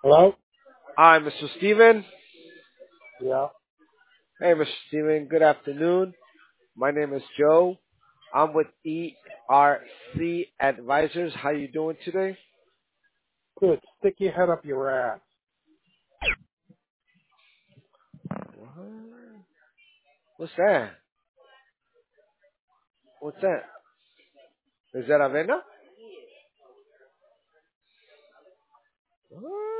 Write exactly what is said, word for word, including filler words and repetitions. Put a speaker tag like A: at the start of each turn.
A: Hello?
B: Hi, Mister Steven.
A: Yeah,
B: Hey, Mister Steven. Good afternoon. My name is Joe. I'm with E R C Advisors. How you doing today?
A: good. Stick your head up your ass.
B: What's that? What's that? Is that Avena?